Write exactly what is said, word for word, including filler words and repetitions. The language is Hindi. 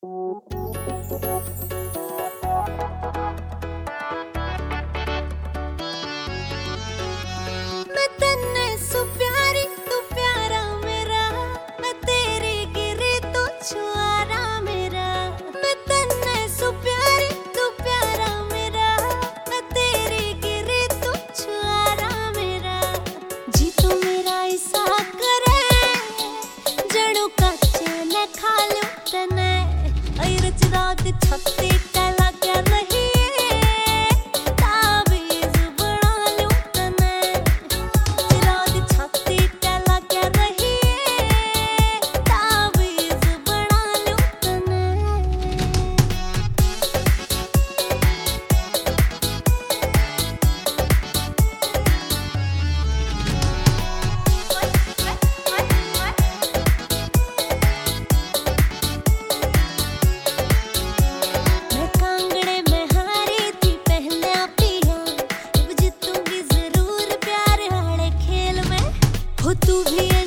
मैं तन्ने सु प्यारी तू प्यारा मेरा, मैं तेरे गिरे तो छुआरा मेरा। मैं तन्ने सु प्यारी तू प्यारा मेरा, मैं तेरे गिरे तो छुआरा मेरा। जी तू मेरा ऐसा करे जड़ों कच्चे न खा लूं तने, ऐ रच रात छत्ती तला क्या रही तू भी